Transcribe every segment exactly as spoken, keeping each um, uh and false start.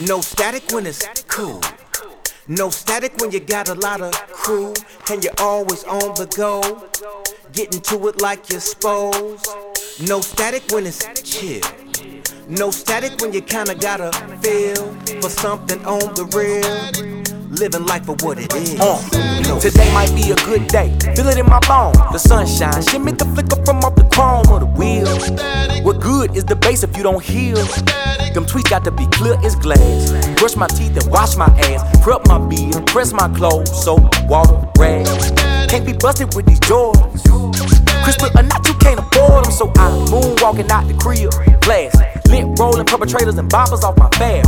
No static when it's cool. No static when you got a lot of crew and you're always on the go, getting to it like you're supposed. No static when it's chill. No static when you kinda gotta feel for something on the real. Living life for what it is. Uh, no today might be a good day. Feel it in my bones. The sunshine, shimmy the flicker from off the chrome of the wheel. What good is the bass if you don't heal? Them tweets got to be clear as glass. Brush my teeth and wash my ass. Prep my beard, press my clothes. Soap, water, rag. Can't be busted with these Jordans. Crystal or not, you can't afford them. So I'm moonwalking out the crib. Blast, lint rolling perpetrators and boppers off my fab.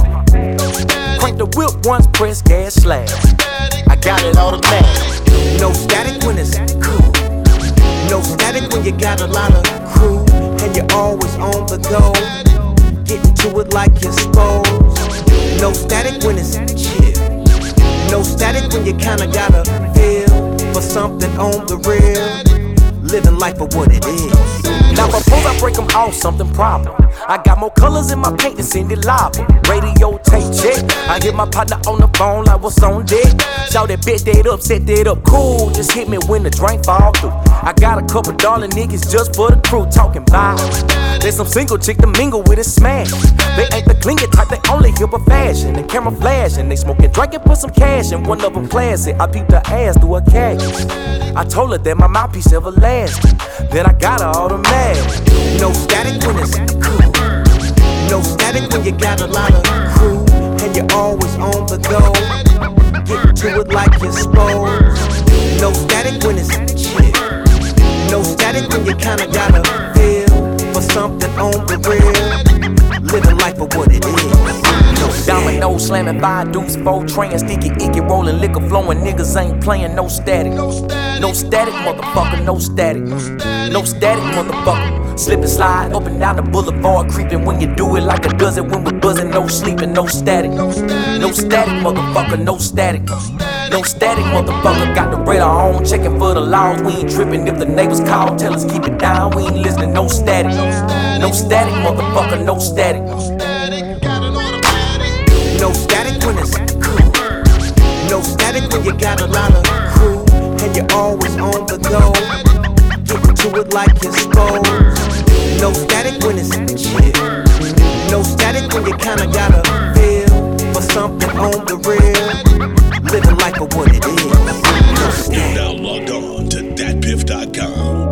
Crank the whip once, press gas, slash. I got it automatic. No static when it's cool. No static when you got a lot of crew and you're always on the go, getting to it like you're supposed. No static when it's chill. No static when you kinda gotta feel for something on the real. Living life for what it is. Now suppose I break them off, something problem. I got more colors in my paint than Cindy Lauper. Radio tape check. I hit my partner on the phone like what's on deck. Shout that bitch that up, set that up, cool. Just hit me when the drink fall through. I got a couple darling niggas just for the crew talking by. There's some single chick to mingle with a smash. They ain't the clinger type, they only here for fashion. The camera flashing, they smoking, drinking, put some cash in. One of them classic, I peeped her ass through a cash. I told her that my mouthpiece everlasting. Then I got her automatic. No static when it's cool. No static when you got a lot of crew and you're always on the go, getting to it like you're supposed. No static when it's chill. No static when you kinda gotta feel for something on the real. Living life for what it is. No domino slamming by dudes, four train, sticky icky rolling, liquor flowing. Niggas ain't playing no static. No static, motherfucker, no static. No static, motherfucker. Slip and slide up and down the boulevard, creeping when you do it like a dozen when we're buzzing. No sleeping, no static. No static, motherfucker, no static. No static, motherfucker. Got the radar on, checking for the laws. We ain't tripping if the neighbors call, tell us keep it down. We ain't listening, no static. No static, motherfucker, no static. No static when it's cool. No static when you got a lot of crew and you're always on the go, getting to it like you're supposed. No static when it's chill. No static when you kinda gotta feel for something on the real. Living life for what it is. No static. Now log on to dat piff dot com.